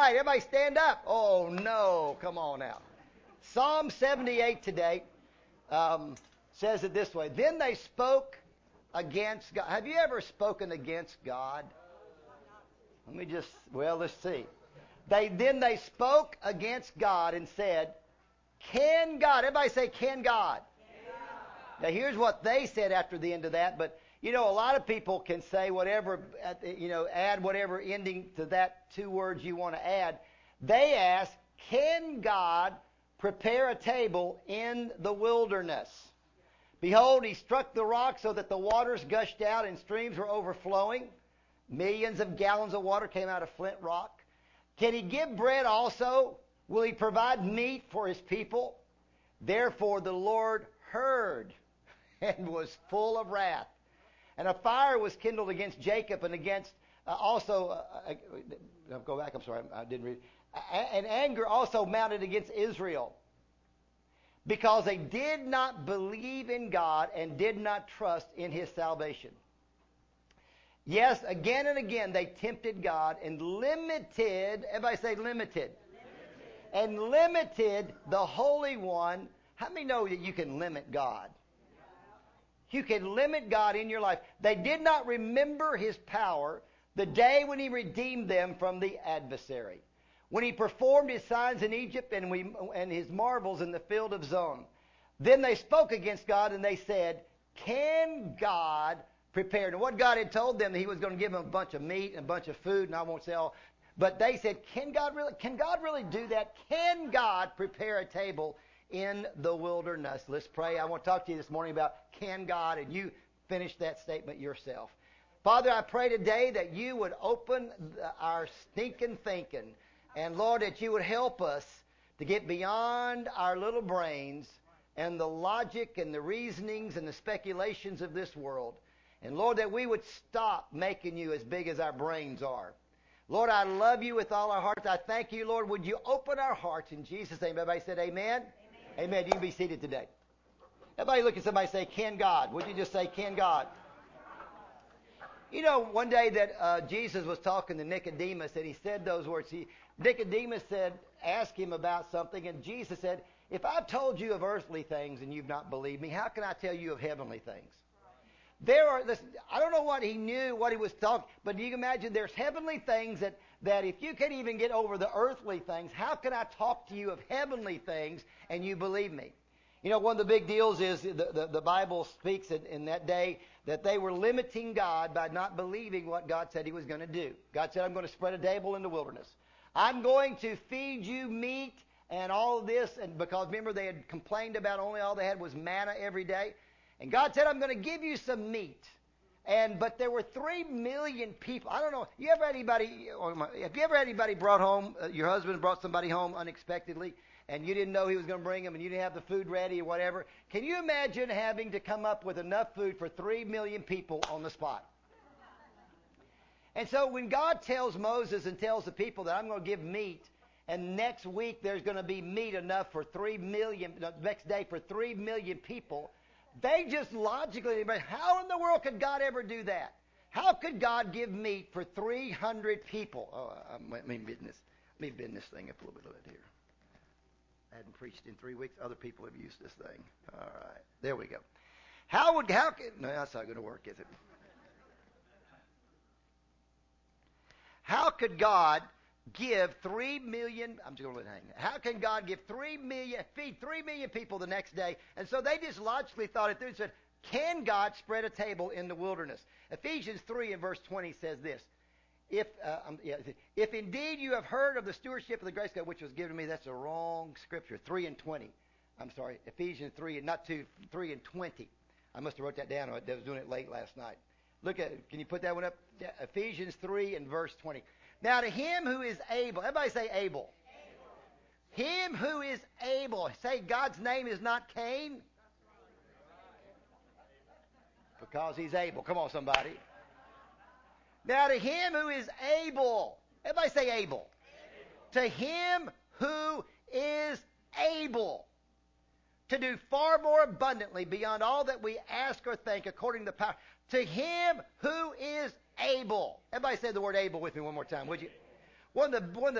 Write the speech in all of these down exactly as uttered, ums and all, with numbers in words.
right. Everybody stand up. Oh, no. Come on now. Psalm seventy-eight today um, says it this way. Then they spoke against God. Have you ever spoken against God? Let me just, well, let's see. They Then they spoke against God and said, can God, everybody say, can God? Can God. Now here's what they said after the end of that, but you know, a lot of people can say whatever, you know, add whatever ending to that two words you want to add. They asked, can God prepare a table in the wilderness? Behold, he struck the rock so that the waters gushed out and streams were overflowing. Millions of gallons of water came out of flint rock. Can he give bread also? Will he provide meat for his people? Therefore the Lord heard and was full of wrath. And a fire was kindled against Jacob and against uh, also, uh, uh, go back, I'm sorry, I didn't read. And anger also mounted against Israel, because they did not believe in God and did not trust in his salvation. Yes, again and again they tempted God and limited, everybody say limited, limited. and limited the Holy One. How many know that you can limit God? You can limit God in your life. They did not remember his power the day when he redeemed them from the adversary, when he performed his signs in Egypt and, we, and his marvels in the field of Zon. Then they spoke against God and they said, can God prepare? And what God had told them, that he was going to give them a bunch of meat and a bunch of food, and I won't say all, but they said, can God really, can God really do that? Can God prepare a table in the wilderness? Let's pray. I want to talk to you this morning about can God, and you finish that statement yourself. Father, I pray today that you would open our stinking thinking, and Lord, that you would help us to get beyond our little brains and the logic and the reasonings and the speculations of this world. And Lord, that we would stop making you as big as our brains are. Lord, I love you with all our hearts. I thank you, Lord. Would you open our hearts in Jesus' name? Everybody said amen? Amen. Amen. You can be seated today. Everybody look at somebody and say, can God? Would you just say, can God? You know, one day that uh, Jesus was talking to Nicodemus, and he said those words. He, Nicodemus said, ask him about something, and Jesus said, if I've told you of earthly things and you've not believed me, how can I tell you of heavenly things? There are, listen, I don't know what he knew, what he was talking, but you can imagine there's heavenly things that, that if you can't even get over the earthly things, how can I talk to you of heavenly things and you believe me? You know, one of the big deals is the, the, the Bible speaks in, in that day that they were limiting God by not believing what God said he was going to do. God said, I'm going to spread a table in the wilderness. I'm going to feed you meat and all of this. And because remember, they had complained about only all they had was manna every day. And God said, I'm going to give you some meat. And but there were three million people. I don't know. You ever had anybody? Have you ever had anybody brought home? Uh, your husband brought somebody home unexpectedly, and you didn't know he was going to bring them, and you didn't have the food ready or whatever. Can you imagine having to come up with enough food for three million people on the spot? And so when God tells Moses and tells the people that I'm going to give meat, and next week there's going to be meat enough for three million, the next day for three million people. They just logically, how in the world could God ever do that? How could God give meat for three hundred people? Oh, I mean business. Let me bend this thing up a little bit here. I hadn't preached in three weeks. Other people have used this thing. All right. There we go. How would, how could, no, that's not going to work, is it? How could God give three million, I'm just going to let it hang. How can God give three million, feed three million people the next day? And so they just logically thought it through and said, can God spread a table in the wilderness? Ephesians three and verse twenty says this. If uh, um, yeah, if indeed you have heard of the stewardship of the grace of God, which was given to me, that's a wrong scripture. three and twenty. I'm sorry, Ephesians three and not two, three and twenty. I must have wrote that down. I was doing it late last night. Look at it. Can you put that one up? Yeah, Ephesians three and verse twenty. Now to him who is able, everybody say able. Able. Him who is able. Say God's name is not Cain. Because he's able. Come on, somebody. Now to him who is able. Everybody say able. Able. To him who is able to do far more abundantly beyond all that we ask or think according to the power. To him who is able. Everybody say the word able with me one more time, would you? One of the, one of the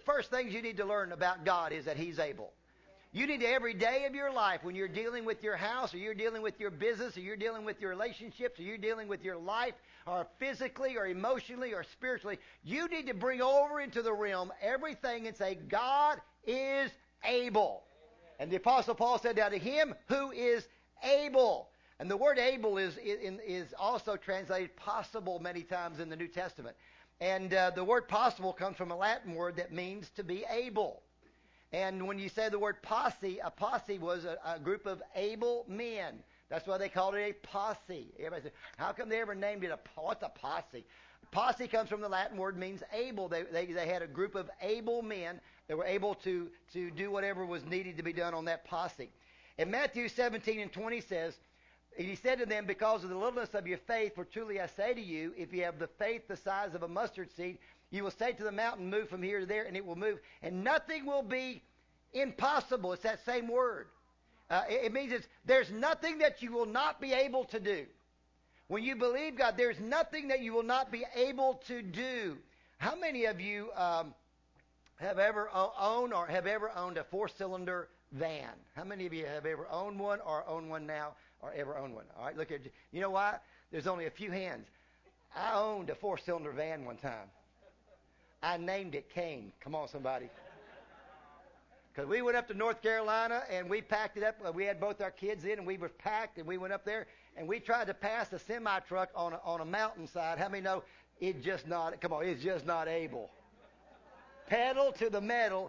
first things you need to learn about God is that He's able. You need to, every day of your life, when you're dealing with your house, or you're dealing with your business, or you're dealing with your relationships, or you're dealing with your life, or physically, or emotionally, or spiritually, you need to bring over into the realm everything and say, God is able. And the Apostle Paul said, now to Him who is able. And the word able is, is, is also translated possible many times in the New Testament. And uh, the word possible comes from a Latin word that means to be able. And when you say the word posse, a posse was a, a group of able men. That's why they called it a posse. Everybody said, how come they ever named it a, what's a posse? Posse comes from the Latin word, means able. They, they, they had a group of able men that were able to, to do whatever was needed to be done on that posse. And Matthew seventeen and twenty says, and He said to them, because of the littleness of your faith, for truly I say to you, if you have the faith the size of a mustard seed, you will say to the mountain, move from here to there, and it will move. And nothing will be impossible. It's that same word. Uh, it, it means it's, there's nothing that you will not be able to do. When you believe God, there's nothing that you will not be able to do. How many of you um, have ever owned or have ever owned a four-cylinder van? How many of you have ever owned one or own one now or ever owned one? All right, look at you. You know why? There's only a few hands. I owned a four-cylinder van one time. I named it Cain. Come on, somebody. Because we went up to North Carolina and we packed it up. We had both our kids in and we were packed and we went up there and we tried to pass a semi-truck on a, on a mountainside. How many know it just not, come on, it's just not able. Pedal to the metal.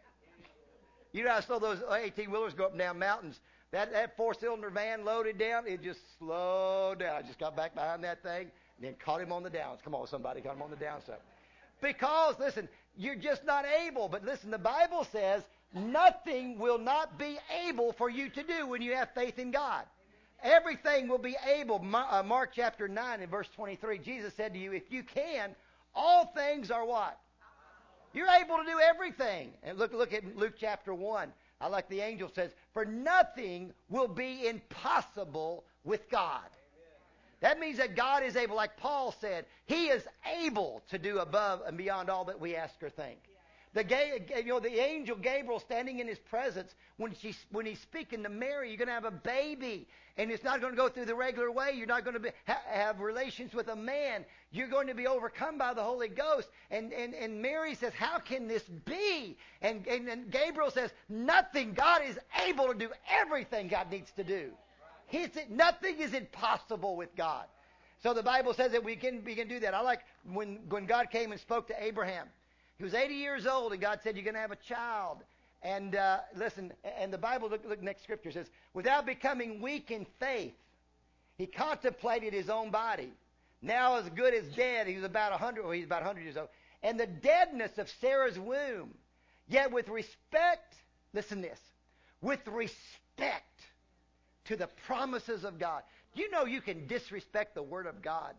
You know, I saw those eighteen-wheelers go up and down mountains. That, that four-cylinder van loaded down, it just slowed down. I just got back behind that thing and then caught him on the downs. Come on, somebody, caught him on the downside. Because, listen, you're just not able. But listen, the Bible says nothing will not be able for you to do when you have faith in God. Everything will be able. Mark chapter nine and verse twenty-three, Jesus said to you, if you can, all things are what? You're able to do everything. And look, look at Luke chapter one. I like the angel says, for nothing will be impossible with God. That means that God is able, like Paul said, He is able to do above and beyond all that we ask or think. The, you know, the angel Gabriel standing in His presence, when, she, when he's speaking to Mary, you're going to have a baby. And it's not going to go through the regular way. You're not going to be, ha, have relations with a man. You're going to be overcome by the Holy Ghost. And, and, and Mary says, how can this be? And, and, and Gabriel says, nothing. God is able to do everything God needs to do. He's, nothing is impossible with God. So the Bible says that we can, we can do that. I like when, when God came and spoke to Abraham. He was eighty years old, and God said, you're going to have a child. And uh, listen, and the Bible, look, look, next scripture says, without becoming weak in faith, he contemplated his own body. Now as good as dead, he was about one hundred, well, he's about one hundred years old. And the deadness of Sarah's womb. Yet with respect, listen this, with respect to the promises of God. Do you know you can disrespect the Word of God?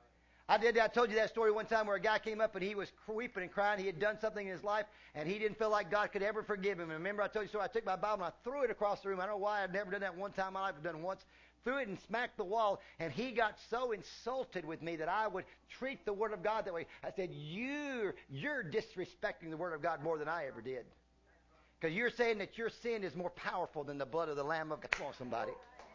I did. I told you that story one time where a guy came up and he was weeping and crying. He had done something in his life, and he didn't feel like God could ever forgive him. And remember, I told you so. I took my Bible and I threw it across the room. I don't know why. I'd never done that one time in my life. I've done it once. Threw it and smacked the wall, and he got so insulted with me that I would treat the Word of God that way. I said, "You're you're disrespecting the Word of God more than I ever did, because you're saying that your sin is more powerful than the blood of the Lamb of God." Come on, somebody.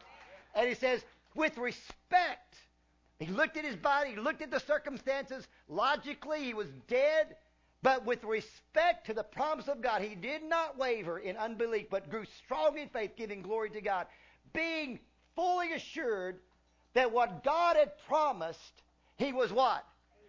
And he says, with respect. He looked at his body. He looked at the circumstances. Logically, he was dead. But with respect to the promise of God, he did not waver in unbelief, but grew strong in faith, giving glory to God, being fully assured that what God had promised, he was what?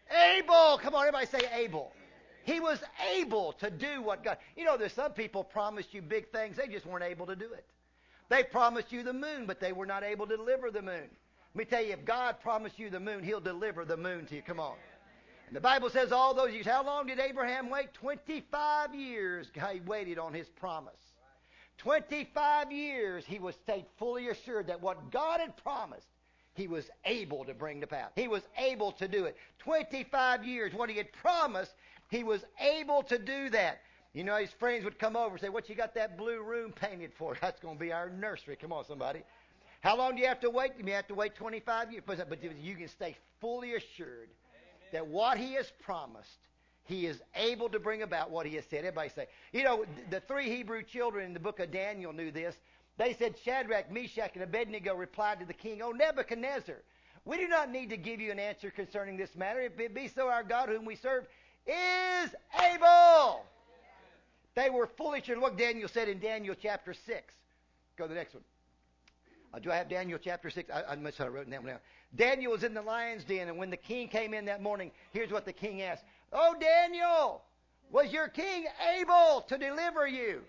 Able. Come on, everybody say able. He was able to do what God... You know, there's some people promised you big things. They just weren't able to do it. They promised you the moon, but they were not able to deliver the moon. Let me tell you, if God promised you the moon, He'll deliver the moon to you. Come on. And the Bible says all those years. How long did Abraham wait? twenty-five years he waited on his promise. twenty-five years he was stayed fully assured that what God had promised, He was able to bring to pass. He was able to do it. twenty-five years. What He had promised, He was able to do that. You know, his friends would come over and say, what you got that blue room painted for? That's going to be our nursery. Come on, somebody. How long do you have to wait? You have to wait twenty-five years. But you can stay fully assured Amen. That what He has promised, He is able to bring about what he has said. Everybody say, you know, the three Hebrew children in the book of Daniel knew this. They said, Shadrach, Meshach, and Abednego replied to the king, O Nebuchadnezzar, we do not need to give you an answer concerning this matter. If it be so, our God whom we serve is able. They were foolish. And look, Daniel said in Daniel chapter six. Go to the next one. Uh, do I have Daniel chapter six? I, I must have written that one down. Daniel was in the lion's den, and when the king came in that morning, here's what the king asked. Oh, Daniel, was your king able to deliver you?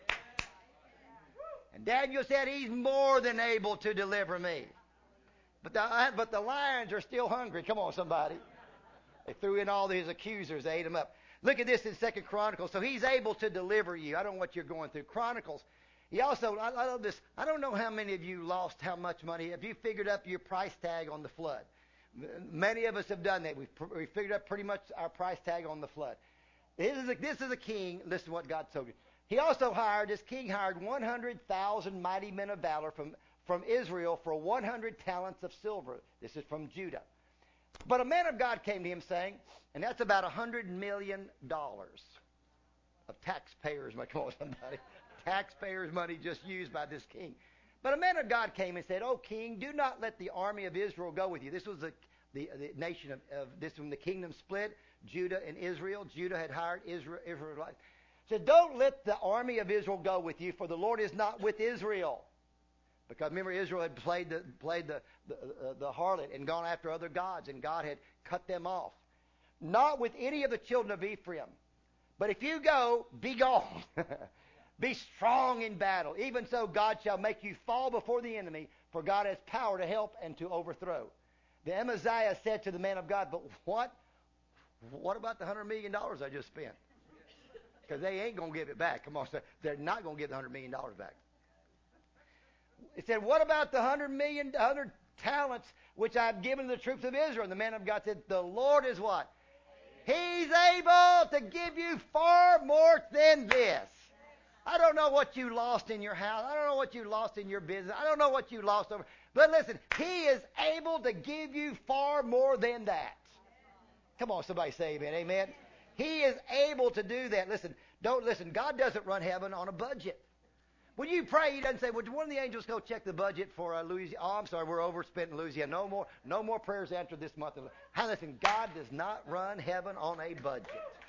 And Daniel said, he's more than able to deliver me. But the, but the lions are still hungry. Come on, somebody. They threw in all his accusers. They ate them up. Look at this in Second Chronicles. So he's able to deliver you. I don't know what you're going through. Chronicles. He also, I, I love this. I don't know how many of you lost how much money. Have you figured up your price tag on the flood? Many of us have done that. We've, we've figured up pretty much our price tag on the flood. This is a, this is a king. Listen to what God told you. He also hired, this king hired one hundred thousand mighty men of valor from, from Israel for one hundred talents of silver. This is from Judah. But a man of God came to him saying, and that's about one hundred million dollars of taxpayers' money. Come on, somebody. Taxpayers' money just used by this king. But a man of God came and said, "O king, do not let the army of Israel go with you." This was the, the, the nation of, of this when the kingdom split, Judah and Israel. Judah had hired Israel. Israel said, "Don't let the army of Israel go with you, for the Lord is not with Israel." Because remember, Israel had played the played the the, uh, the harlot and gone after other gods, and God had cut them off. Not with any of the children of Ephraim. But if you go, be gone. Be strong in battle. Even so, God shall make you fall before the enemy, for God has power to help and to overthrow. The Amaziah said to the man of God, "But what? What about the hundred million dollars I just spent?" Because they ain't going to give it back. Come on, they're not going to give the hundred million dollars back. He said, "What about the hundred million, hundred talents which I've given to the troops of Israel?" And the man of God said, "The Lord is what? He's able to give you far more than this." I don't know what you lost in your house. I don't know what you lost in your business. I don't know what you lost over. But listen, he is able to give you far more than that. Come on, somebody say amen. Amen. He is able to do that. Listen, don't listen. God doesn't run heaven on a budget. When you pray, he doesn't say, "Would one of the angels go check the budget for uh, Louisiana?" Oh, I'm sorry, we're overspent in Louisiana. No more, no more prayers answered this month. Hey, listen, God does not run heaven on a budget.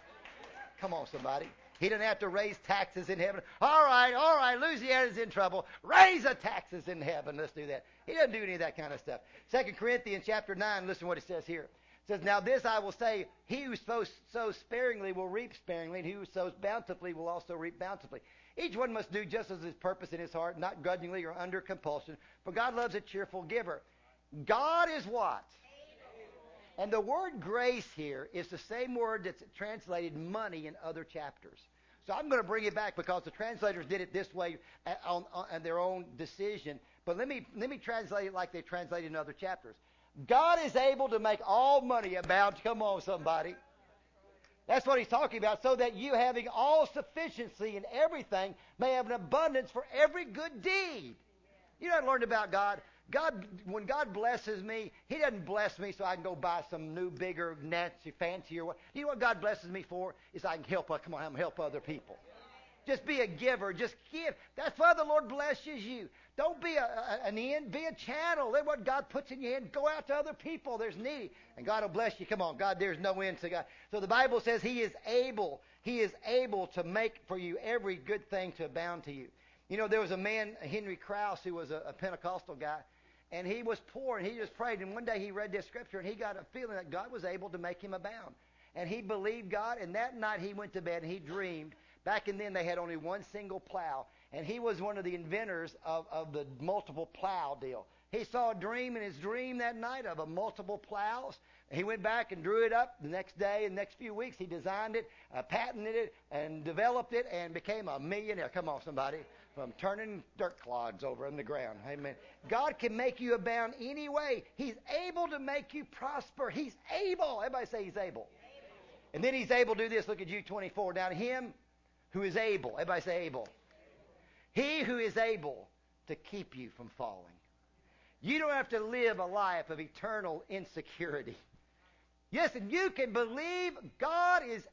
Come on, somebody. He didn't have to raise taxes in heaven. All right, all right, Louisiana's in trouble. Raise the taxes in heaven. Let's do that. He doesn't do any of that kind of stuff. Second Corinthians chapter nine, listen to what it says here. It says, "Now this I will say, he who sows, sows sparingly will reap sparingly, and he who sows bountifully will also reap bountifully. Each one must do just as his purpose in his heart, not grudgingly or under compulsion, for God loves a cheerful giver." God is what? And the word grace here is the same word that's translated money in other chapters. So I'm going to bring it back because the translators did it this way on, on, on their own decision. But let me let me translate it like they translated in other chapters. God is able to make all money abound. Come on, somebody. That's what he's talking about. So that you, having all sufficiency in everything, may have an abundance for every good deed. You know what I learned about God? God, when God blesses me, he doesn't bless me so I can go buy some new, bigger, fancy, fancier. You know what God blesses me for? Is I can help, come on, I'm help other people. Just be a giver. Just give. That's why the Lord blesses you. Don't be a, a, an end. Be a channel. Let what God puts in your hand go out to other people. There's need. And God will bless you. Come on, God, there's no end to God. So the Bible says he is able. He is able to make for you every good thing to abound to you. You know, there was a man, Henry Krause, who was a, a Pentecostal guy. And he was poor, and he just prayed. And one day he read this scripture, and he got a feeling that God was able to make him abound. And he believed God, and that night he went to bed, and he dreamed. Back in then, they had only one single plow. And he was one of the inventors of, of the multiple plow deal. He saw a dream in his dream that night of a multiple plows. He went back and drew it up the next day. And the next few weeks, he designed it, uh, patented it, and developed it, and became a millionaire. Come on, somebody. From turning dirt clods over in the ground. Amen. God can make you abound any way. He's able to make you prosper. He's able. Everybody say he's able. able. And then he's able to do this. Look at Jude twenty-four. Now to him who is able. Everybody say able. He who is able to keep you from falling. You don't have to live a life of eternal insecurity. Yes, and you can believe God is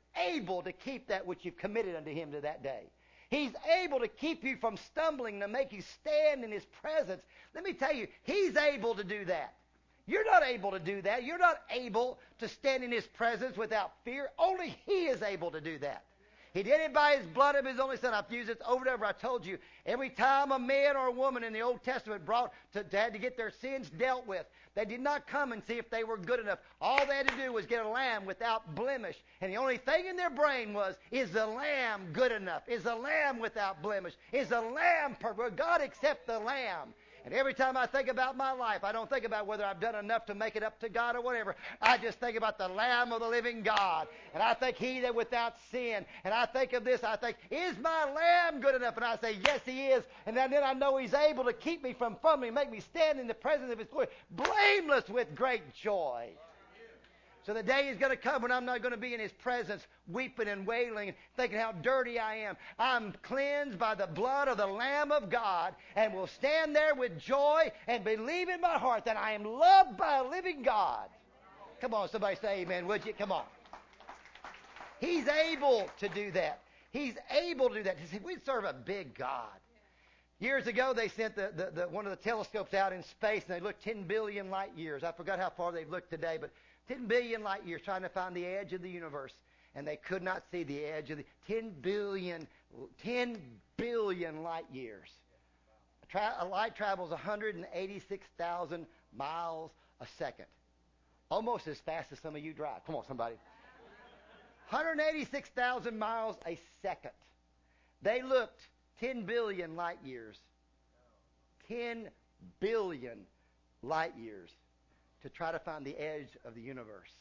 able to keep that which you've committed unto him to that day. He's able to keep you from stumbling, to make you stand in his presence. Let me tell you, he's able to do that. You're not able to do that. You're not able to stand in his presence without fear. Only he is able to do that. He did it by his blood of his only son. I've used it over and over. I told you, every time a man or a woman in the Old Testament brought to, to had to get their sins dealt with, they did not come and see if they were good enough. All they had to do was get a lamb without blemish. And the only thing in their brain was, is the lamb good enough? Is the lamb without blemish? Is the lamb perfect? Will God accept the lamb? And every time I think about my life, I don't think about whether I've done enough to make it up to God or whatever. I just think about the Lamb of the living God. And I think he that without sin. And I think of this, I think, is my Lamb good enough? And I say, yes, he is. And then I know he's able to keep me from fumbling, make me stand in the presence of his glory, blameless with great joy. So the day is going to come when I'm not going to be in his presence weeping and wailing and thinking how dirty I am. I'm cleansed by the blood of the Lamb of God and will stand there with joy and believe in my heart that I am loved by a living God. Come on, somebody say amen, would you? Come on. He's able to do that. He's able to do that. We serve a big God. Years ago, they sent the, the, the, one of the telescopes out in space, and they looked ten billion light years. I forgot how far they've looked today, but ten billion light years trying to find the edge of the universe. And they could not see the edge of the ten billion, ten billion light years. A, tra- a light travels one hundred eighty-six thousand miles a second. Almost as fast as some of you drive. Come on, somebody. one hundred eighty-six thousand miles a second. They looked ten billion light years. ten billion light years to try to find the edge of the universe.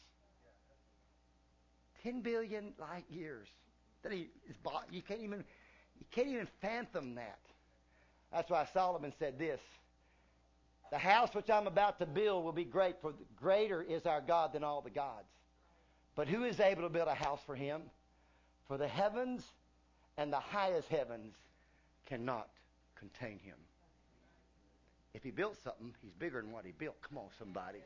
ten billion light years. That he, you can't even you can't even fathom that. That's why Solomon said this: the house which I'm about to build will be great, for greater is our God than all the gods. But who is able to build a house for him? For the heavens and the highest heavens cannot contain him. If he built something, he's bigger than what he built. Come on, somebody.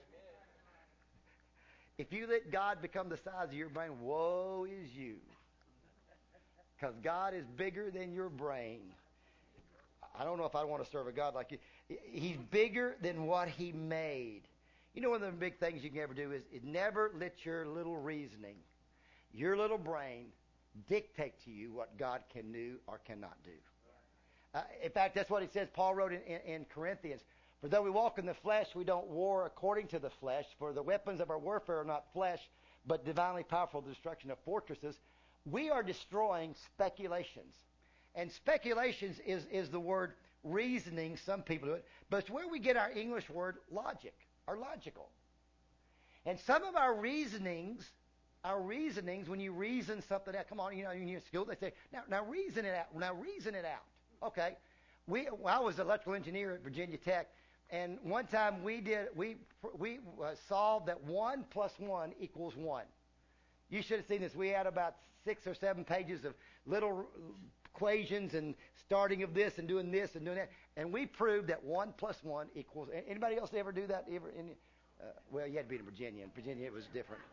If you let God become the size of your brain, woe is you. Because God is bigger than your brain. I don't know if I want to serve a God like you. He's bigger than what he made. You know, one of the big things you can ever do is, is never let your little reasoning, your little brain, dictate to you what God can do or cannot do. Uh, in fact, that's what he says. Paul wrote in, in, in Corinthians, for though we walk in the flesh, we don't war according to the flesh. For the weapons of our warfare are not flesh, but divinely powerful destruction of fortresses. We are destroying speculations. And speculations is, is the word reasoning. Some people do it. But it's where we get our English word logic, or logical. And some of our reasonings, our reasonings, when you reason something out, come on, you know, in your school, they say, now, now reason it out. Now reason it out. Okay. We, well, I was an electrical engineer at Virginia Tech. And one time we did we we uh, solved that one plus one equals one. You should have seen this. We had about six or seven pages of little equations and starting of this and doing this and doing that, and we proved that one plus one equals. Anybody else ever do that? Ever? In, uh, well, you had to be in Virginia. In Virginia, it was different.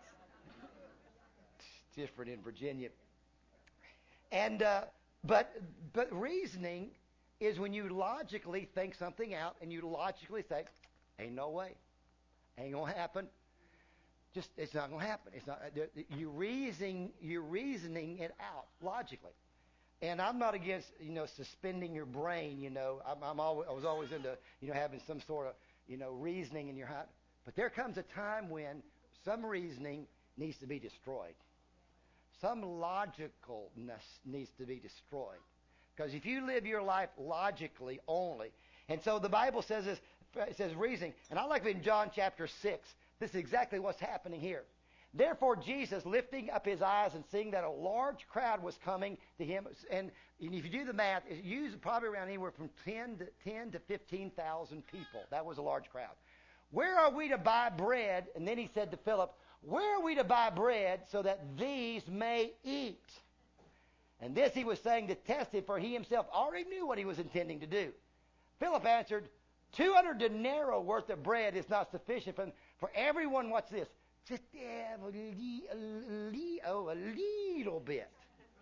It's different in Virginia. And uh, but but reasoning is when you logically think something out and you logically say, ain't no way. Ain't going to happen. Just, it's not going to happen. It's not, you reasoning, you're reasoning it out logically. And I'm not against, you know, suspending your brain, you know. I'm, I'm always, I was always into, you know, having some sort of, you know, reasoning in your head. But there comes a time when some reasoning needs to be destroyed. Some logicalness needs to be destroyed. Because if you live your life logically only, and so the Bible says this, it says reasoning, and I like it in John chapter six. This is exactly what's happening here. Therefore Jesus, lifting up his eyes and seeing that a large crowd was coming to him, and if you do the math, it used probably around anywhere from ten to fifteen thousand people. That was a large crowd. Where are we to buy bread? And then he said to Philip, where are we to buy bread so that these may eat? And this he was saying to test him, for he himself already knew what he was intending to do. Philip answered, two hundred denarii worth of bread is not sufficient for, for everyone, what's this, Just have a, le- a, le- oh, a little bit.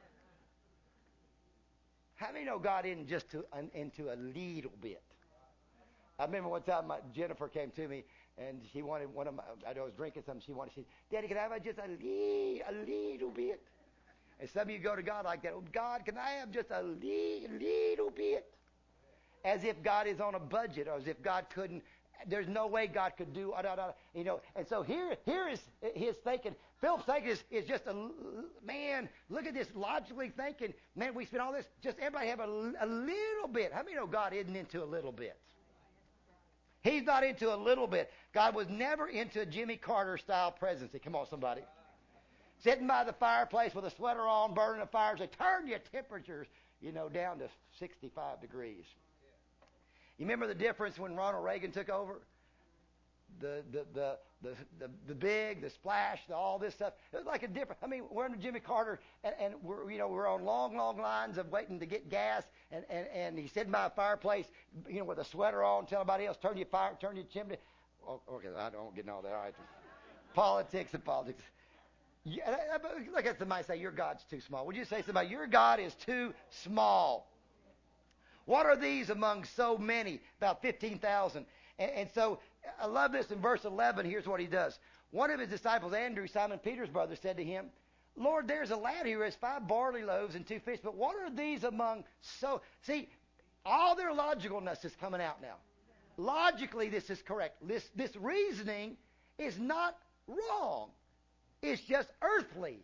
How many know God isn't just to, un, into a little bit? I remember one time my, Jennifer came to me and she wanted one of my, I was drinking something, she wanted, she said, Daddy, can I have just a, le- a little bit? And some of you go to God like that. Oh, God, can I have just a le- little bit? As if God is on a budget, or as if God couldn't, there's no way God could do, uh, uh, uh, you know. And so here, here is his thinking. Philip's thinking is, is just a, man, look at this, logically thinking, man, we spend all this, just everybody have a, a little bit. How many know God isn't into a little bit? He's not into a little bit. God was never into a Jimmy Carter style presidency. Come on, somebody. Sitting by the fireplace with a sweater on, burning the fires. They turn your temperatures, you know, down to sixty-five degrees. You remember the difference when Ronald Reagan took over? The the the the the, the big, the splash, the, all this stuff. It was like a different. I mean, we're under Jimmy Carter, and, and we're you know we're on long, long lines of waiting to get gas, and and and he's sitting by a fireplace, you know, with a sweater on, telling everybody else turn your fire, turn your chimney. Oh, okay, I don't get all that. All right, politics and politics. Yeah, look at somebody say your God's too small. Would you say somebody your God is too small? What are these among so many? About fifteen thousand. And, and so I love this in verse eleven. Here's what he does. One of his disciples, Andrew, Simon Peter's brother, said to him, Lord, there's a lad here who has five barley loaves and two fish, but what are these among so... See, all their logicalness is coming out now. Logically, this is correct. This, this reasoning is not wrong. It's just earthly.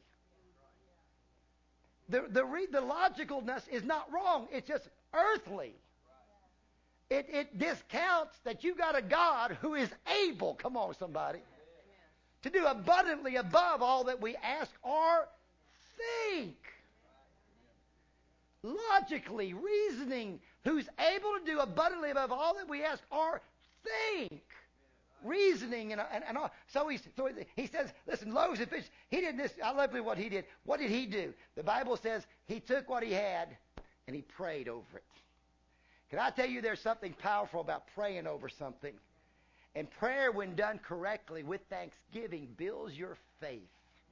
The, the, re, the logicalness is not wrong. It's just earthly. It, it discounts that you got a God who is able, come on somebody, to do abundantly above all that we ask or think. Logically, reasoning, who's able to do abundantly above all that we ask or think. Reasoning and, and, and all. So, he's, so he says, listen, loaves and fish. He did this. I love what he did. What did he do? The Bible says he took what he had and he prayed over it. Can I tell you there's something powerful about praying over something? And prayer, when done correctly with thanksgiving, builds your faith.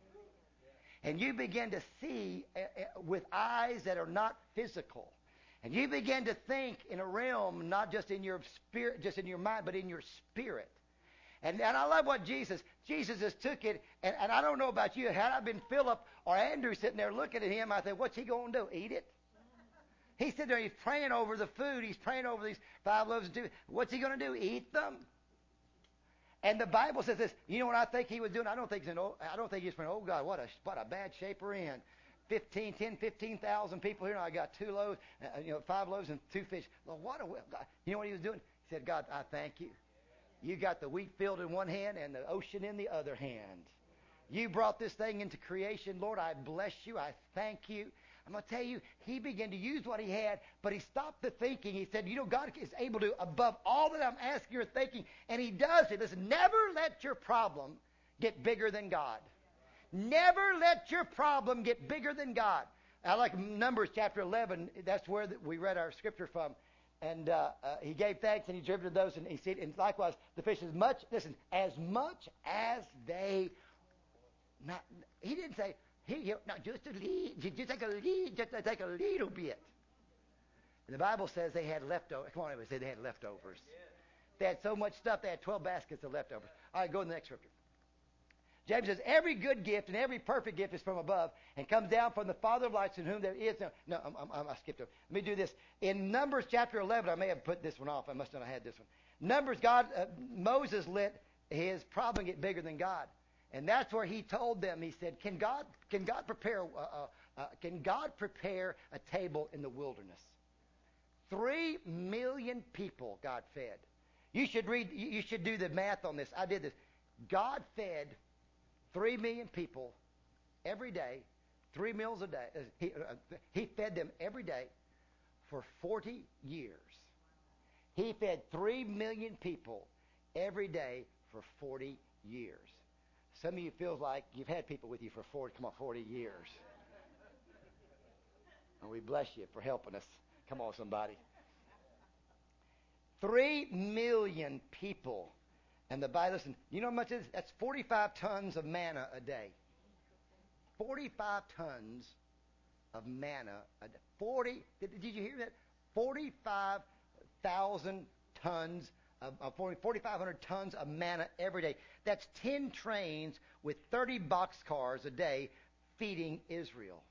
And you begin to see uh, uh, with eyes that are not physical. And you begin to think in a realm, not just in your spirit, just in your mind, but in your spirit. And, and I love what Jesus, Jesus just took it, and, and I don't know about you, had I been Philip or Andrew sitting there looking at him, I said, what's he going to do, eat it? He's sitting there, he's praying over the food, he's praying over these five loaves and two. What's he going to do, eat them? And the Bible says this, you know what I think he was doing? I don't think he's, an old, I don't think he's saying, oh God, what a, what a bad shape we're in. fifteen, ten, fifteen thousand people here, and I got two loaves, uh, you know, five loaves and two fish. Well, what a, God. You know what he was doing? He said, God, I thank you. You got the wheat field in one hand and the ocean in the other hand. You brought this thing into creation. Lord, I bless you. I thank you. I'm going to tell you, he began to use what he had, but he stopped the thinking. He said, you know, God is able to above all that I'm asking or thinking. And he does it. Listen, never let your problem get bigger than God. Never let your problem get bigger than God. I like Numbers chapter eleven. That's where we read our scripture from. And uh, uh, he gave thanks and he distributed those. And he said, and likewise, the fish as much, listen, as much as they, not, he didn't say, here, here, not just a little, just take a little, just take a little bit. And the Bible says they had leftovers. Come on, everybody, say they had leftovers. They had so much stuff, they had twelve baskets of leftovers. All right, go to the next scripture. James says, every good gift and every perfect gift is from above and comes down from the Father of lights in whom there is no... No, I'm, I'm, I skipped over. Let me do this. In Numbers chapter eleven, I may have put this one off. I must not have had this one. Numbers, God, uh, Moses let his problem get bigger than God. And that's where he told them, he said, can God can God prepare uh, uh, uh, can God prepare a table in the wilderness? Three million people God fed. You should read, you should do the math on this. I did this. God fed Three million people every day, three meals a day. He, uh, he fed them every day for forty years. He fed three million people every day for forty years. Some of you feel like you've had people with you for forty, come on, forty years. And we bless you for helping us. Come on, somebody. Three million people. And the Bible, listen, you know how much it is? That's forty-five tons of manna a day. forty-five tons of manna a day. forty, did, did you hear that? forty-five thousand tons of, of forty-five hundred tons of manna every day. That's ten trains with thirty boxcars a day feeding Israel.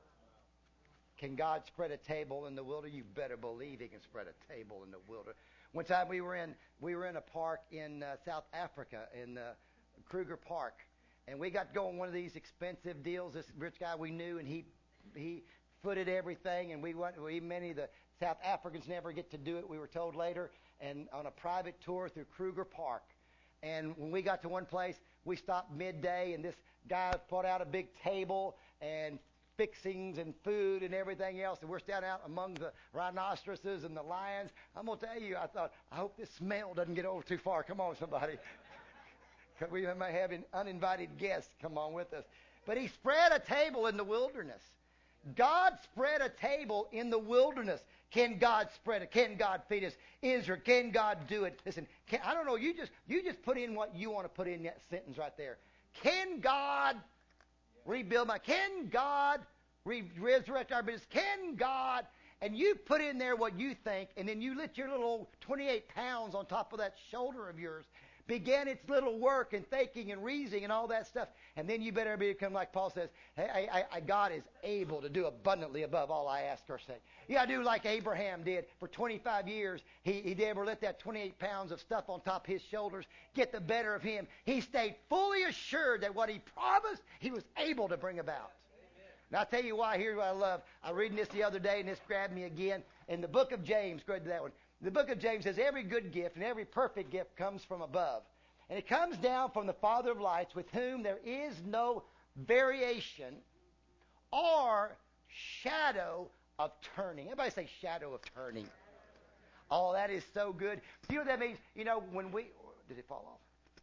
Can God spread a table in the wilderness? You better believe He can spread a table in the wilderness. One time we were in we were in a park in uh, South Africa in uh, Kruger Park, and we got to go on one of these expensive deals. This rich guy we knew, and he he footed everything, and we went. We many of the South Africans never get to do it. We were told later, and on a private tour through Kruger Park. And when we got to one place, we stopped midday, and this guy put out a big table and fixings and food and everything else, and we're standing out among the rhinoceroses and the lions. I'm going to tell you, I thought, I hope this smell doesn't get over too far. Come on, somebody. Because we may have uninvited guests come on with us. But he spread a table in the wilderness. God spread a table in the wilderness. Can God spread it? Can God feed us? Israel, can God do it? Listen, can, I don't know. You just you just put in what you want to put in that sentence right there. Can God rebuild my, can God re- resurrect our business? Can God, and you put in there what you think, and then you let your little twenty-eight pounds on top of that shoulder of yours begin its little work and thinking and reasoning and all that stuff. And then you better become like Paul says, hey, I, I, God is able to do abundantly above all I ask or say. You got to do like Abraham did for twenty-five years. He, he never let that twenty-eight pounds of stuff on top of his shoulders get the better of him. He stayed fully assured that what he promised, he was able to bring about. Amen. Now, I'll tell you why. Here's what I love. I was reading this the other day, and this grabbed me again. In the book of James, go ahead to that one. The book of James says every good gift and every perfect gift comes from above. And it comes down from the Father of lights, with whom there is no variation or shadow of turning. Everybody say shadow of turning. Oh, that is so good. Do you know what that means? You know, when we... Did it fall off?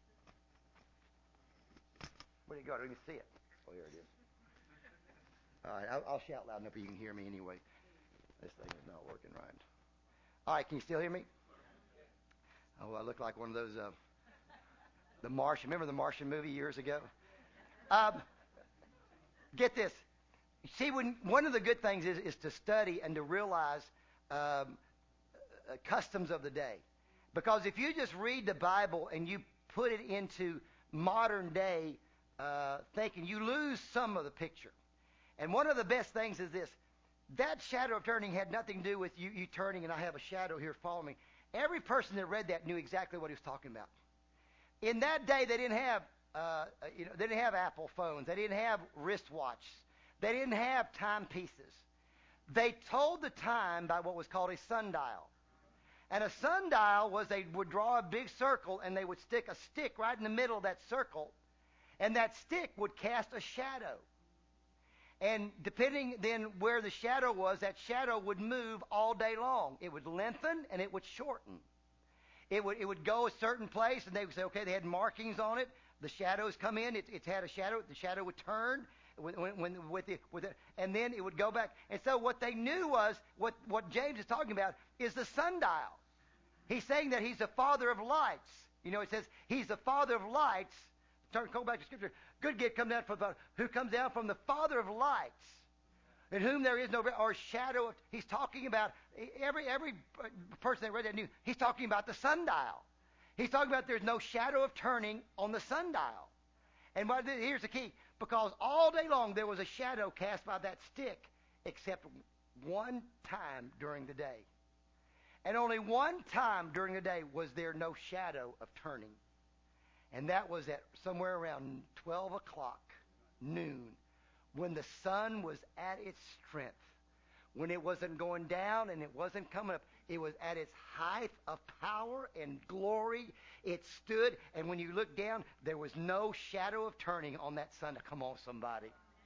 Where did it go? I don't even see it. Oh, here it is. All right, I'll, I'll shout loud enough so you can hear me anyway. This thing is not working right. All right, can you still hear me? Oh, I look like one of those, uh, the Martian. Remember the Martian movie years ago? Um, get this. See, when one of the good things is, is to study and to realize um, uh, customs of the day. Because if you just read the Bible and you put it into modern day uh, thinking, you lose some of the picture. And one of the best things is this. That shadow of turning had nothing to do with you, you turning, and I have a shadow here following me. Every person that read that knew exactly what he was talking about. In that day, they didn't have, uh, you know, they didn't have Apple phones. They didn't have wristwatches. They didn't have timepieces. They told the time by what was called a sundial. And a sundial was they would draw a big circle, and they would stick a stick right in the middle of that circle, and that stick would cast a shadow. And depending then where the shadow was, that shadow would move all day long. It would lengthen and it would shorten. It would it would go a certain place, and they would say, okay, they had markings on it. The shadows come in. It, it had a shadow. The shadow would turn when, when, with the, with it, and then it would go back. And so what they knew was, what, what James is talking about is the sundial. He's saying that he's the father of lights. You know, it says he's the father of lights. Turn, go back to Scripture. Good gift come down from the, who comes down from the Father of lights, in whom there is no or shadow of. He's talking about every every person that read that knew. He's talking about the sundial. He's talking about there's no shadow of turning on the sundial. And what, here's the key: because all day long there was a shadow cast by that stick, except one time during the day, and only one time during the day was there no shadow of turning. And that was at somewhere around twelve o'clock, noon, when the sun was at its strength, when it wasn't going down and it wasn't coming up. It was at its height of power and glory. It stood, and when you looked down, there was no shadow of turning on that sun. Come on, somebody.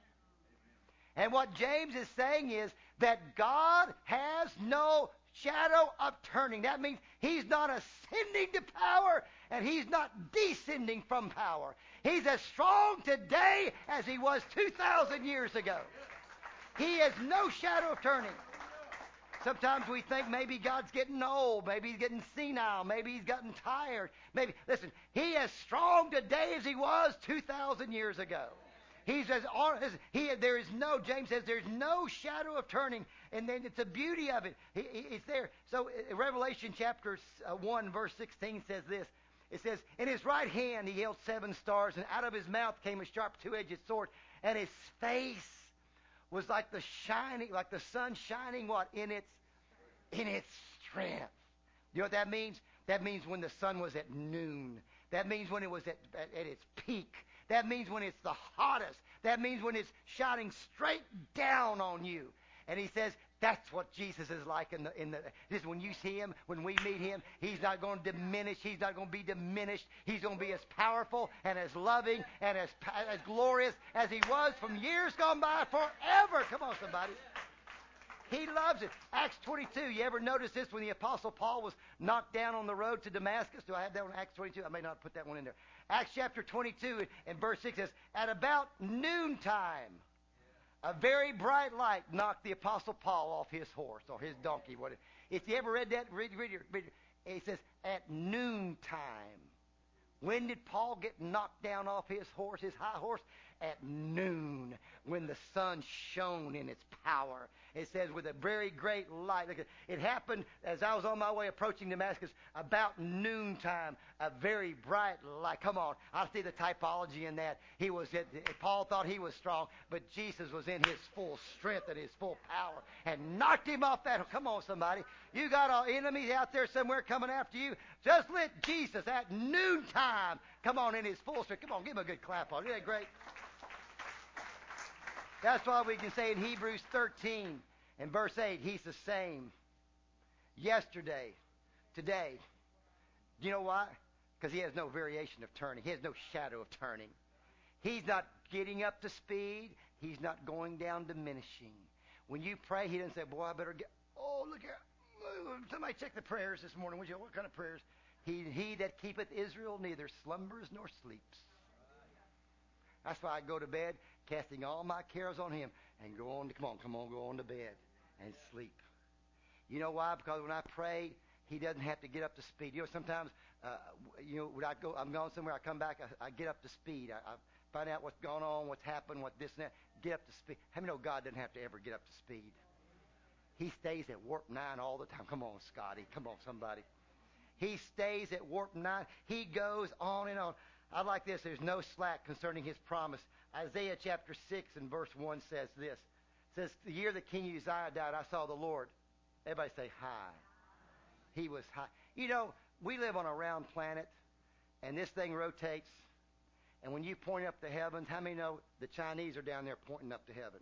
And what James is saying is that God has no shadow of turning. That means he's not ascending to power, and he's not descending from power. He's as strong today as he was two thousand years ago. He has no shadow of turning. Sometimes we think maybe God's getting old. Maybe he's getting senile. Maybe he's gotten tired. Maybe, listen, he is strong today as he was two thousand years ago. He says, he, there is no, James says, there's no shadow of turning. And then it's the beauty of it. He, he, it's there. So Revelation chapter one, verse sixteen says this. It says, in his right hand he held seven stars, and out of his mouth came a sharp two-edged sword, and his face was like the shining, like the sun shining what? In its, in its strength. You know what that means? That means when the sun was at noon. That means when it was at, at, at its peak. That means when it's the hottest. That means when it's shining straight down on you. And he says, that's what Jesus is like in the in the this when you see him, when we meet him, he's not going to diminish, he's not going to be diminished. He's going to be as powerful and as loving and as as glorious as he was from years gone by forever. Come on, somebody. He loves it. Acts twenty-two. You ever notice this when the Apostle Paul was knocked down on the road to Damascus? Do I have that one? Acts twenty-two? I may not put that one in there. Acts chapter twenty-two and verse six says, at about noontime, a very bright light knocked the Apostle Paul off his horse or his donkey. What? If you ever read that, read, read, read, it says, at noontime. When did Paul get knocked down off his horse, his high horse? At noon, when the sun shone in its power. It says with a very great light. Look, it happened as I was on my way approaching Damascus about noontime. A very bright light. Come on, I see the typology in that. He was. Paul thought he was strong, but Jesus was in his full strength and his full power, and knocked him off that. Come on, somebody. You got our enemies out there somewhere coming after you. Just let Jesus at noontime come on in his full strength. Come on, give him a good clap on. Isn't that great? That's why we can say in Hebrews thirteen and verse eight, he's the same yesterday, today. Do you know why? Because he has no variation of turning. He has no shadow of turning. He's not getting up to speed. He's not going down diminishing. When you pray, he doesn't say, boy, I better get, oh, look here. Somebody check the prayers this morning. Would you? What kind of prayers? He, he that keepeth Israel neither slumbers nor sleeps. That's why I go to bed, casting all my cares on him, and go on to, come on, come on, go on to bed and sleep. You know why? Because when I pray, he doesn't have to get up to speed. You know, sometimes, uh, you know, when I go, I'm going somewhere, I come back, I, I get up to speed. I, I find out what's going on, what's happened, what this and that, get up to speed. How many know God doesn't have to ever get up to speed? He stays at warp nine all the time. Come on, Scotty. Come on, somebody. He stays at warp nine. He goes on and on. I like this. There's no slack concerning his promise. Isaiah chapter six and verse one says this. It says, the year that King Uzziah died, I saw the Lord. Everybody say, high. He was high. You know, we live on a round planet, and this thing rotates. And when you point up to heavens, how many know the Chinese are down there pointing up to heaven?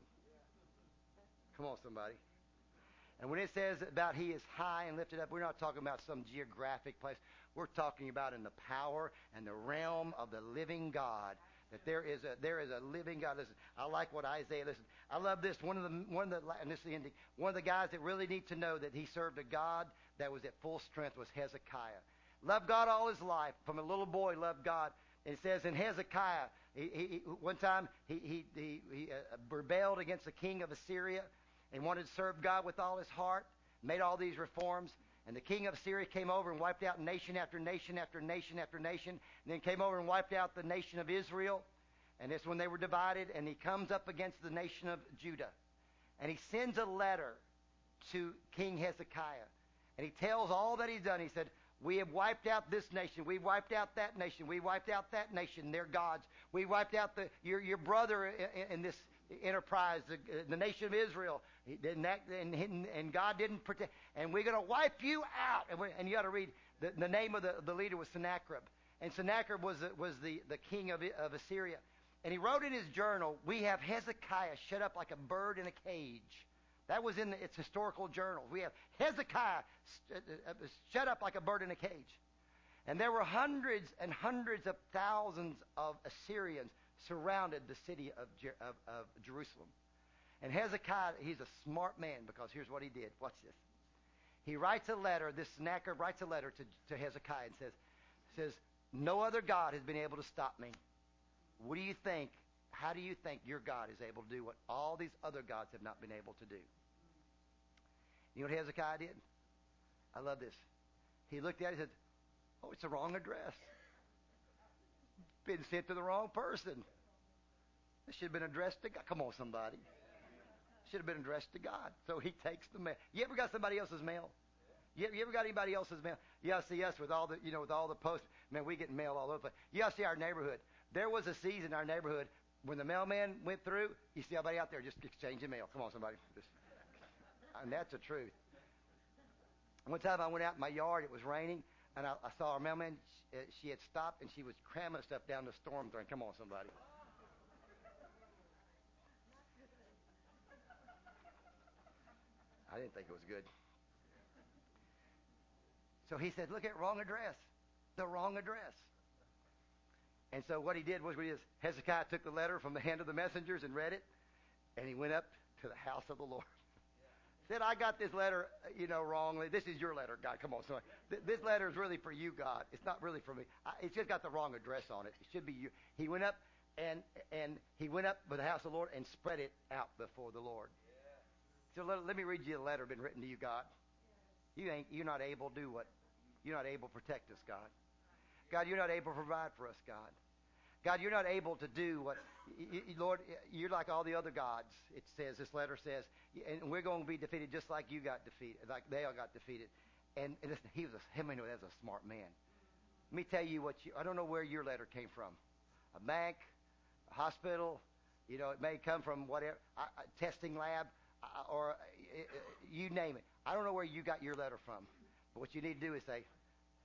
Come on, somebody. And when it says about he is high and lifted up, we're not talking about some geographic place. We're talking about in the power and the realm of the living God. That there is a there is a living God. Listen, I like what Isaiah. Listen, I love this. One of the one of the and this is the ending. One of the guys that really need to know that he served a God that was at full strength was Hezekiah. Loved God all his life. From a little boy, loved God. And it says in Hezekiah, he, he, one time he he he, he uh, rebelled against the king of Assyria and wanted to serve God with all his heart. Made all these reforms. And the king of Syria came over and wiped out nation after nation after nation after nation. And then came over and wiped out the nation of Israel. And that's when they were divided. And he comes up against the nation of Judah. And he sends a letter to King Hezekiah. And he tells all that he's done. He said, we have wiped out this nation. We wiped out that nation. We wiped out that nation. They're gods. We wiped out the your your brother in, in this enterprise, the, the nation of Israel. And, that, and, and God didn't protect. And we're going to wipe you out. And, and you got to read, the, the name of the, the leader was Sennacherib. And Sennacherib was, was the, the king of, of Assyria. And he wrote in his journal, we have Hezekiah shut up like a bird in a cage. That was in the, its historical journals. We have Hezekiah shut up like a bird in a cage. And there were hundreds and hundreds of thousands of Assyrians surrounded the city of, of, of Jerusalem. And Hezekiah, he's a smart man because here's what he did. Watch this. He writes a letter, this Sennacherib writes a letter to, to Hezekiah and says, says, no other God has been able to stop me. What do you think? How do you think your God is able to do what all these other gods have not been able to do? You know what Hezekiah did? I love this. He looked at it and said, oh, it's the wrong address. Been sent to the wrong person. It should have been addressed to God. Come on, somebody. Should have been addressed to God. So he takes the mail. You ever got somebody else's mail? You ever, you ever got anybody else's mail? You all see us with all the, you know, with all the posts. Man, we get mail all over the place. You all see our neighborhood. There was a season in our neighborhood when the mailman went through, you see everybody out there just exchanging mail. Come on, somebody. Just, and that's the truth. One time I went out in my yard. It was raining, and I, I saw our mailman. She, she had stopped, and she was cramming stuff down the storm drain. Come on, somebody. I didn't think it was good. So he said, look at wrong address. The wrong address. And so what he did was, we just, Hezekiah took the letter from the hand of the messengers and read it, and he went up to the house of the Lord. Said, I got this letter, you know, wrongly. This is your letter, God. Come on, son. This letter is really for you, God. It's not really for me. It's just got the wrong address on it. It should be you. He went up and and he went up to the house of the Lord and spread it out before the Lord. So let, let me read you a letter been written to you, God. You ain't you're not able to do what you're not able to protect us, God. God, you're not able to provide for us, God. God, you're not able to do what, you, you, Lord, you're like all the other gods, it says, this letter says, and we're going to be defeated just like you got defeated, like they all got defeated. And, and listen, he was a, him, you know, that's a smart man. Let me tell you what you, I don't know where your letter came from. A bank, a hospital, you know, it may come from whatever, a, a testing lab, uh, or uh, you name it. I don't know where you got your letter from. But what you need to do is say,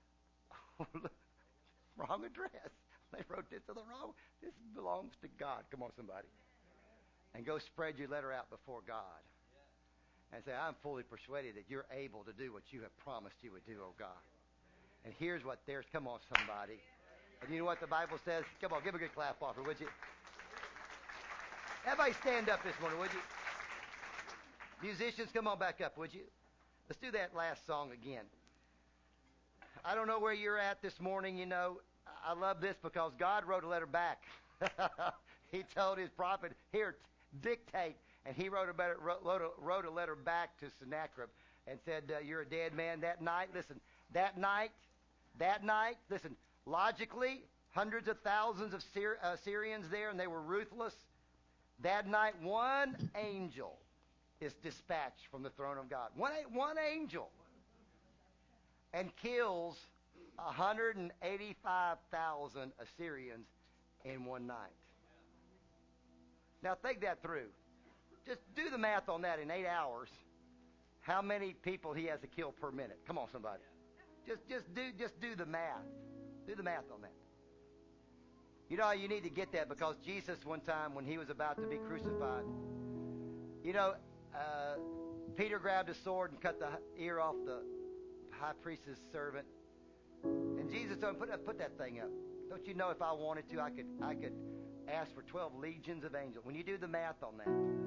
wrong address. They wrote this to the wrong. This belongs to God. Come on, somebody. And go spread your letter out before God. And say, I'm fully persuaded that you're able to do what you have promised you would do, oh God. And here's what there's. Come on, somebody. And you know what the Bible says? Come on, give a good clap off her, would you? Everybody stand up this morning, would you? Musicians, come on back up, would you? Let's do that last song again. I don't know where you're at this morning, you know. I love this because God wrote a letter back. He told his prophet, here, dictate. And he wrote a, better, wrote, a, wrote a letter back to Sennacherib and said, uh, you're a dead man that night. Listen, that night, that night, listen, logically, hundreds of thousands of Syri- uh, Syrians there, and they were ruthless. That night, one angel is dispatched from the throne of God. One, one angel. And kills one hundred eighty-five thousand Assyrians in one night. Now think that through. Just do the math on that in eight hours. How many people he has to kill per minute? Come on, somebody. Just just do just do the math. Do the math on that. You know, you need to get that because Jesus one time when he was about to be crucified, you know, uh, Peter grabbed a sword and cut the ear off the high priest's servant. And Jesus told him, put, put that thing up. Don't you know if I wanted to, I could I could ask for twelve legions of angels. When you do the math on that,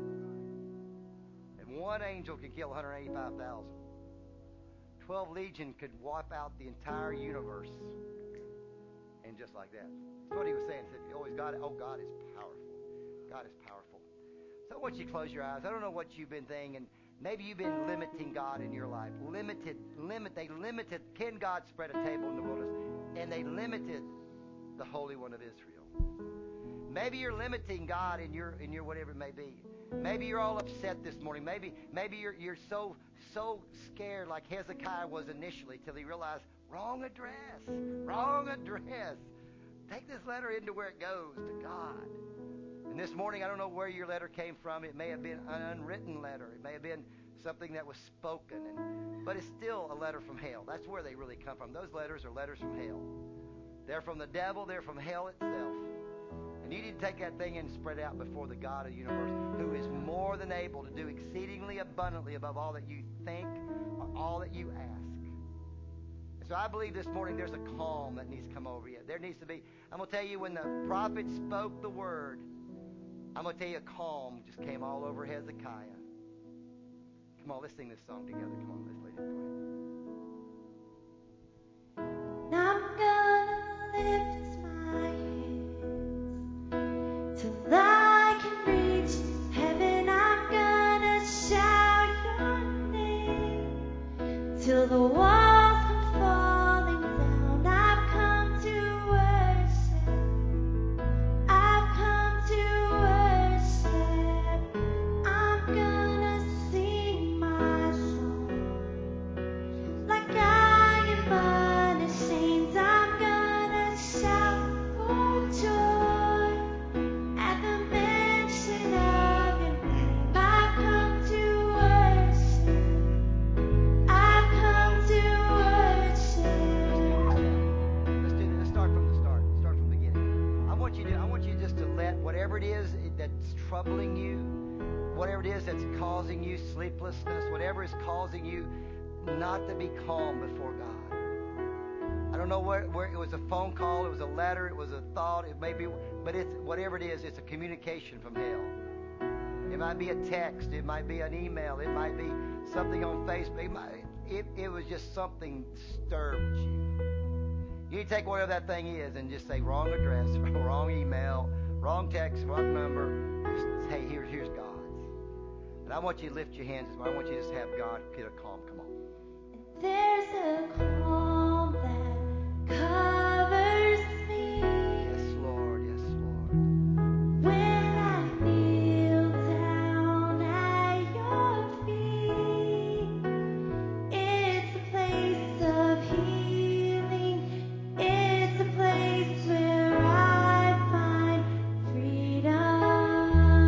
and one angel can kill one hundred eighty-five thousand. twelve legion could wipe out the entire universe. And just like that. That's what he was saying. He said, oh, God, oh, God is powerful. God is powerful. So I want you to close your eyes. I don't know what you've been thinking. Maybe you've been limiting God in your life. Limited, limit. They limited. Can God spread a table in the wilderness? And they limited the Holy One of Israel. Maybe you're limiting God in your in your whatever it may be. Maybe you're all upset this morning. Maybe maybe you're you're so so scared like Hezekiah was initially till he realized wrong address, wrong address. Take this letter into where it goes to God. And this morning, I don't know where your letter came from. It may have been an unwritten letter. It may have been something that was spoken. And, but it's still a letter from hell. That's where they really come from. Those letters are letters from hell. They're from the devil. They're from hell itself. And you need to take that thing and spread it out before the God of the universe, who is more than able to do exceedingly abundantly above all that you think or all that you ask. And so I believe this morning there's a calm that needs to come over you. There needs to be, I'm going to tell you, when the prophet spoke the word, I'm going to tell you a calm just came all over Hezekiah. Come on, let's sing this song together. Come on, let's lead it. Go ahead. I'm gonna lift my hands till I can reach heaven. I'm gonna shout your name. till the walls come falling down. I've come to worship. I've come to worship. I'm gonna sing my song like I am unashamed. I'm gonna shout for joy at the mention of your name. I've come to worship. I've come to worship. Let's do this. Let's start from the start. Start from the beginning. I want you to. I want you just to let whatever it is that's troubling you, whatever it is that's causing you sleeplessness, whatever is causing you not to be calm before God. I don't know where, where it was a phone call, it was a letter, it was a thought, it may be, but it's whatever it is, it's a communication from hell. It might be a text, it might be an email, it might be something on Facebook. It, might, it, it was just something disturbed you. You need to take whatever that thing is and just say wrong address, wrong email, wrong text, wrong number. Just, hey, here, here's God's. And I want you to lift your hands. I want you to just have God get a calm. Come on. There's a calm that covers me Yes, Lord. Yes, Lord. when I kneel down at your feet. It's a place of healing. It's a place where I find freedom.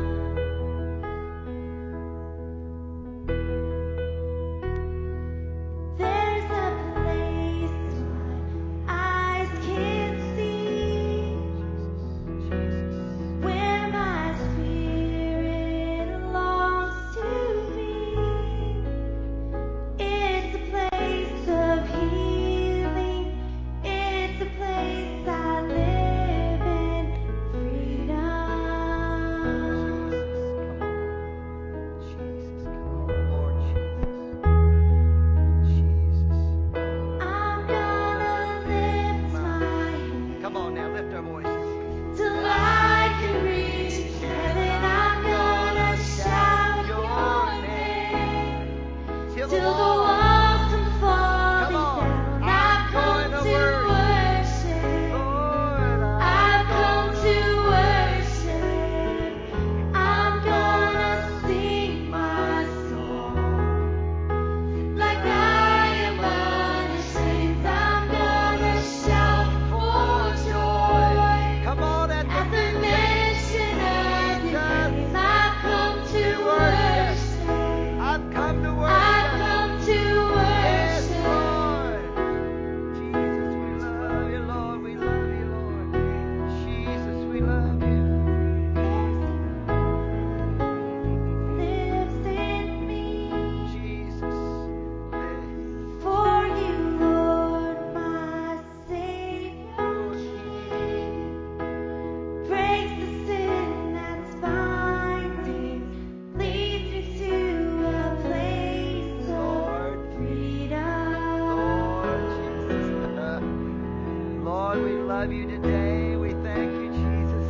There's a place my eyes can't see, where my spirit longs to be. It's a place of healing. It's a place I live in freedom. Jesus, come on. Lord Jesus. Jesus. I'm gonna lift my hand Come on now, lift our voices. till I can reach heaven. I'm gonna shout your name Till till the the wall. walls come falling Come on. down. I'm I've come going to to worship. Lord, I've come to worship. I'm gonna sing my song like I am unashamed. I'm gonna shout for joy Come on at at the mention of your name. I've come to worship. I've come to I've worship. come to Yes, worship. Lord. Jesus, we love you, Lord. We love you, Lord. Jesus, we love you. Lives in me. Jesus. For you, Lord, my Savior King, breaks the sin that's binding, leads me to a place of Lord, freedom. Lord Jesus. Lord, we love you today. We thank you, Jesus.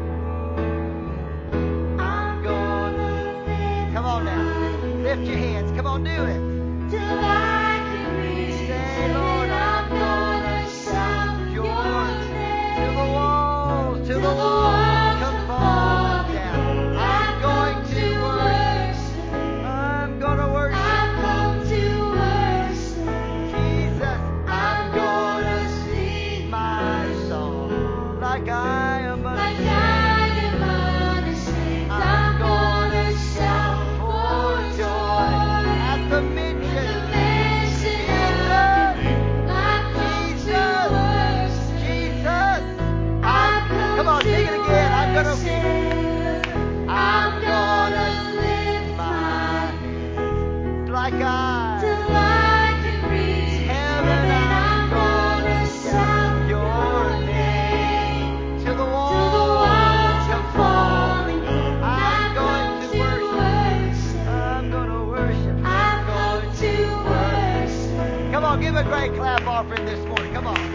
I'm gonna lift Come on now. Lift your hands. Come on, do it. till I can reach Say, heaven. Lord, I'm gonna shout your Till the name walls, till the till the walls walls come come falling falling down. down. I'm I've going come to to worship. worship. I'm going to worship. I've come to worship. Jesus, I'm gonna sing my song like I am like unashamed. I am unashamed. I'm gonna shout for joy At the at the mention, mention of your name. I've come to worship. Jesus, I've come come on, to sing it again. I'm gonna worship. I'm gonna lift my hands like I till I can reach Heaven, heaven. I'm I'm gonna gonna shout your your name till the till the walls walls come come falling falling. down. I'm I've going come to to worship. worship. I'm gonna worship. I've come to worship. Come on, give a great clap offering this morning. Come on.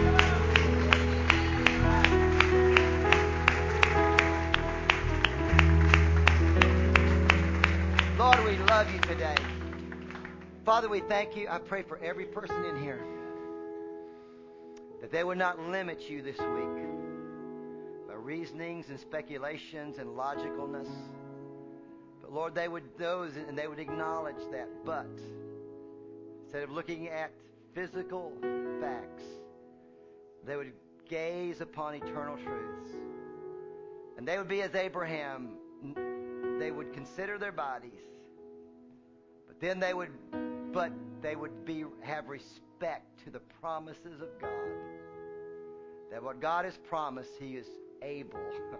Lord, we love you today. Father, we thank you. I pray for every person in here that they would not limit you this week by reasonings and speculations and logicalness. But Lord, they would those and they would acknowledge that. But instead of looking at physical facts, they would gaze upon eternal truths. And they would be as Abraham. They would consider their bodies. But then they would but they would be have respect to the promises of God. That what God has promised, He is able,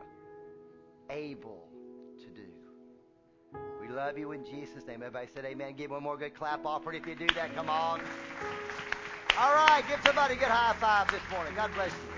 able to do. We love you in Jesus' name. Everybody said amen. Give one more good clap offering if you do that. Come on. All right, give somebody a good high five this morning. God bless you.